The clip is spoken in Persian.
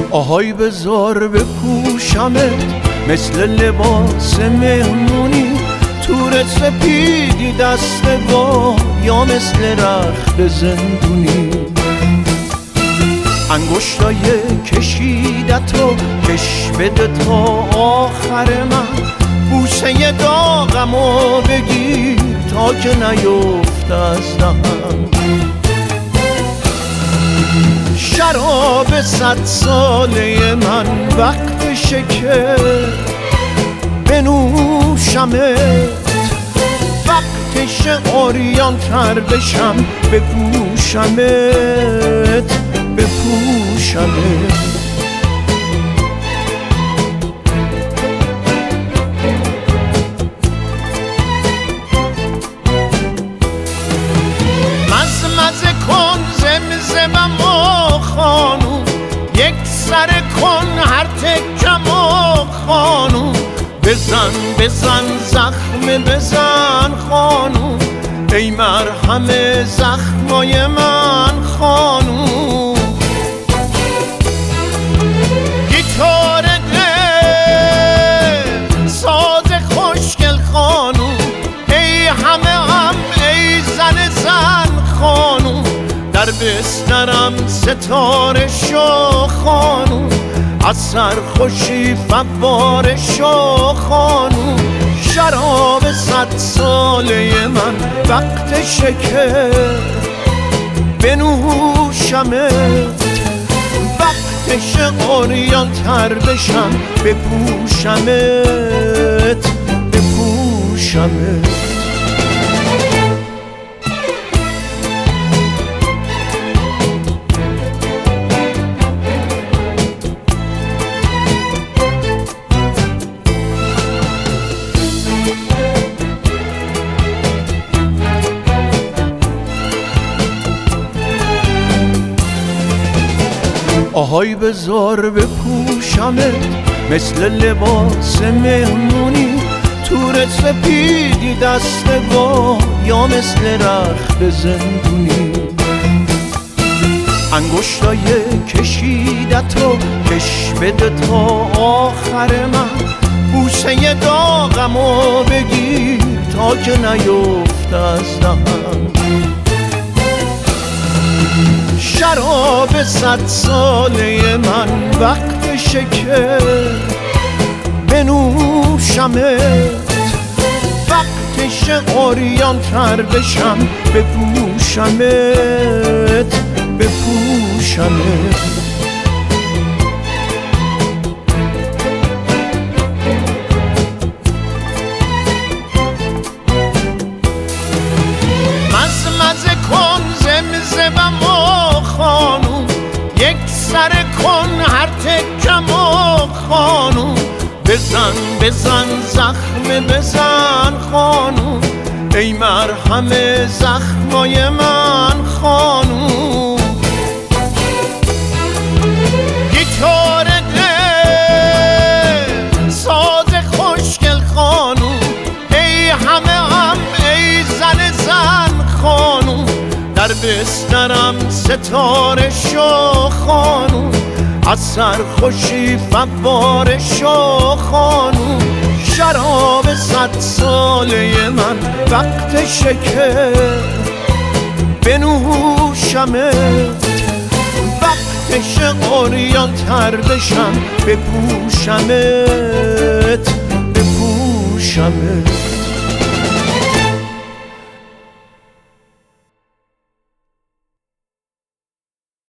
آهای بذار بپوشمت مثل لباس مهمونی، تور سپیدی دست با یا مثل رخت زندونی. انگشتای کشیدتو کش بده تا آخر من، بوسه داغمو بگیر تا که نیفت از دهن. شراب 100 ساله من وقتشه که بنوشمت، وقتشه عریان تر بشم بپوشمت بپوشمت. مزمزه کن زمزمم و خانوم، یک سر کن هر تکم و خانوم. بزن بزن زخم بزن خانوم، ای مرهم زخمای من خانوم. گیتار دل ساز خوشگل خانوم، ای همه هم ای زن زن خانوم. در بسترم ستاره شو خانوم، از سرخوشی فواره شو خانوم. شراب 100 ساله من وقتشه که بنوشمت، وقتشه عریان تر بشم بپوشمت بپوشمت. آهای بذار بپوشمت مثل لباس مهمونی، تور سپیدی دست با یا مثل رخت زندونی. انگشتای کشیدتو کش بده تا آخر من، بوسه داغمو بگیر تا که نیفت از دهن. شراب 100 ساله من وقتشه که بنوشمت، وقتشه عریان تر بشم بپوشمت بپوشمت. مزمزه کن زمزمم و خانوم، یک سر کن هر تکم و خانوم. بزن بزن زخم بزن خانوم، ای مرهم زخمای من خانوم. گیتار دل ساز خوشگل خانوم، ای همه هم ای زن زن خانوم. در بسترم ستاره شو خانوم، از سرخوشی فواره شو خانوم. شراب 100 ساله من وقتشه که بنوشمت، وقتشه عریان تر بشم بپوشمت بپوشمت.